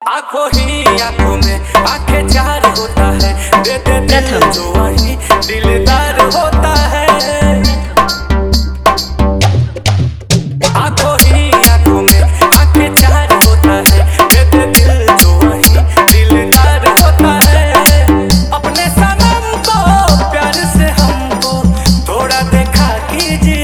आंखों ही आंखों में आंखें चार होता है, दे दे दिल जो वही दिलदार होता है। आंखों ही आंखों में आंखें चार होता है, दे दे दिल जो वही दिलदार होता है। अपने सनम को प्यार से हमको थोड़ा देखा कीजिए।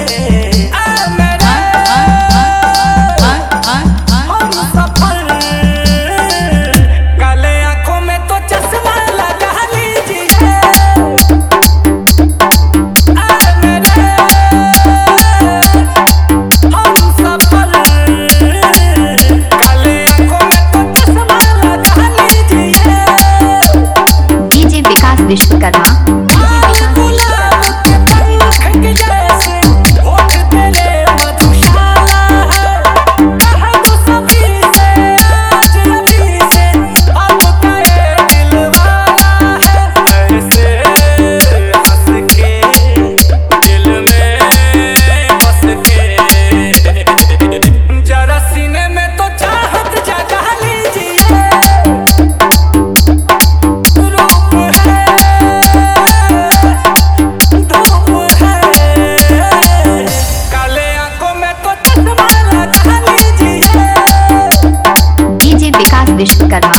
विश्वकर्मा विश्वकर्मा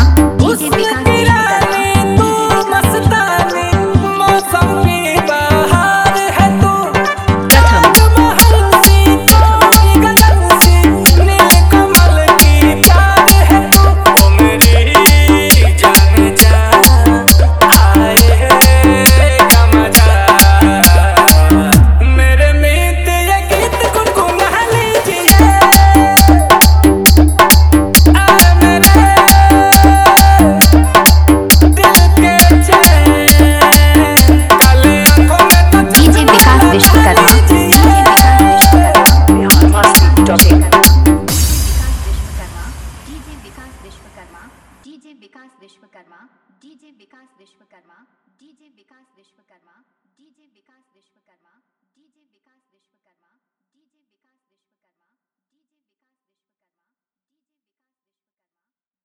डीजे विकास विश्वकर्मा